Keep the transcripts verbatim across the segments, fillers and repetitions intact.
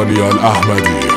دانیال احمدی.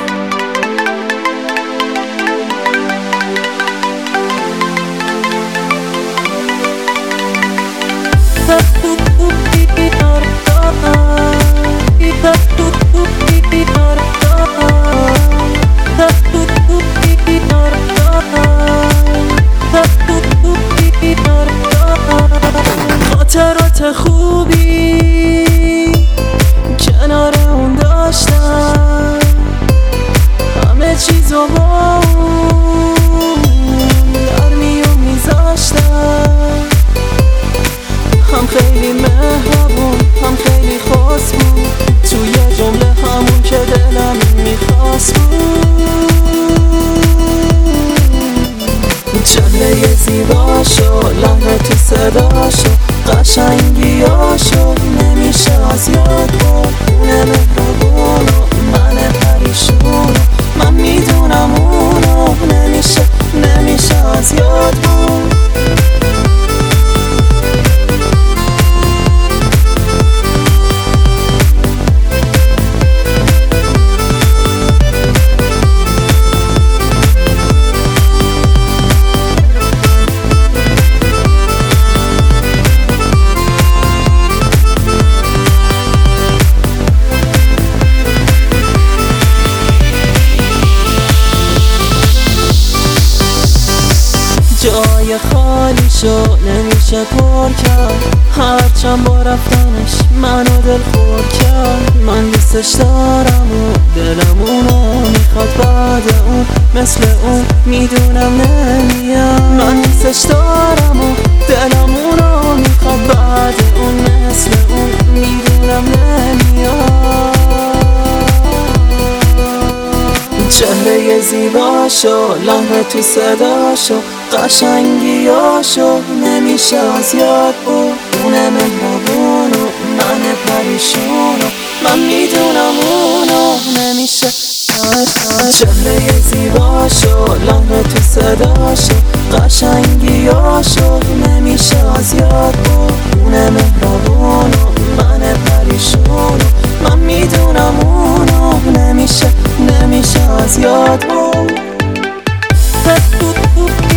خاطرات خوبی کنار اون داشتم، همه چیزو با اون در میون میذاشتم. هم خیلی مهربون هم خیلی خاص بود، توی جمله همون که دلم میخواست بود. چهره زیباشو، لحن تو صداشو، قشنگیاشو نمیشه از یاد برد. اونه مهربونو، من پریشونو، من میدونم اونو نمیشه نمیشه از یاد برد. جای خالی شو نمیشه پر کرد، هرچند با رفتنش منو دل خور کرد. من دوستش دارم و دلم اونو میخواد، بعد اون مثل اون میدونم نمیاد. من دوستش دارم و دلم اونو میخواد، بعد اون مثل اون میدونم نمیاد. چهره زیباشو، لحن تو صداشو، قشنگیاشو نمیشه از یاد برد. اونه مهربونو، من پریشونو، من میدونم اونو نمیشه. چهره زیباشو، لحن تو صداشو، قشنگیاشو نمیشه از یاد برد. اونه مهربونو، من پریشونو، من میدونم اونو نمیشه نمیشه از یاد برد.